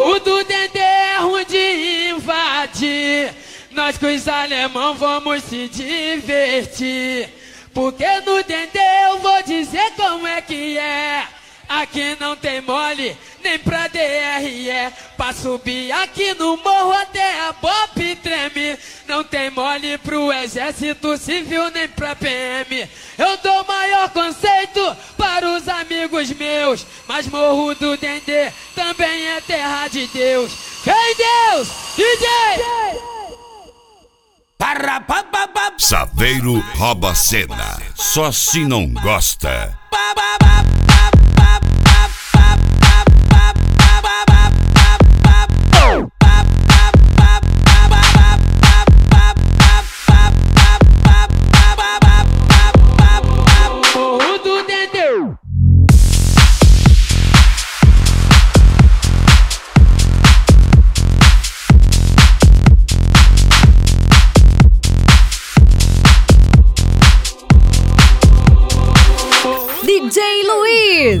Morro do Dendê é ruim de invadir. Nós com os alemão vamos se divertir. Porque no Dendê eu vou dizer como é que é. Aqui não tem mole, nem pra DRE. Pra subir aqui no morro até a BOP treme. Não tem mole pro exército civil, nem pra PM. Eu dou maior conceito para os amigos meus. Mas Morro do Dendê também é terra de Deus. Vem Deus, DJ! Saveiro rouba a cena, só se não gosta. Morro do Dendê. DJ Luiz.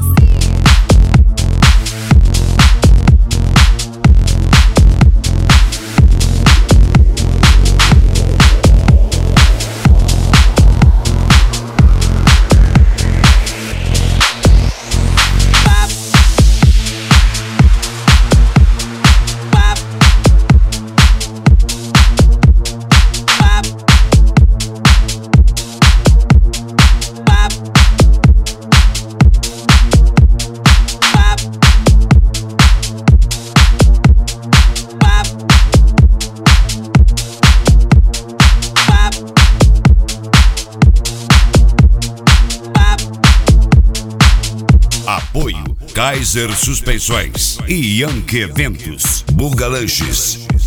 Apoio Kaiser Suspensões e Yankee Eventos, Buga Lanches.